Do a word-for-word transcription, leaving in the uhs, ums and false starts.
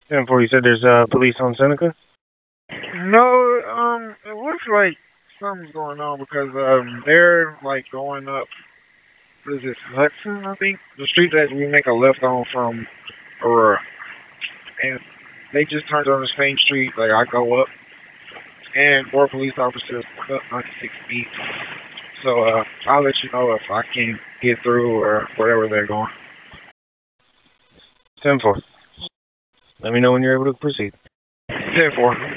ten four, you said there's uh, police on Seneca? No, um, it looks like something's going on because um, they're like going up. What is this Hudson? I think the street that we make a left on from Aurora, and they just turned on the same street. Like I go up, and four police officers up ninety-six feet. So uh, I'll let you know if I can get through or wherever they're going. ten four. Let me know when you're able to proceed. ten four.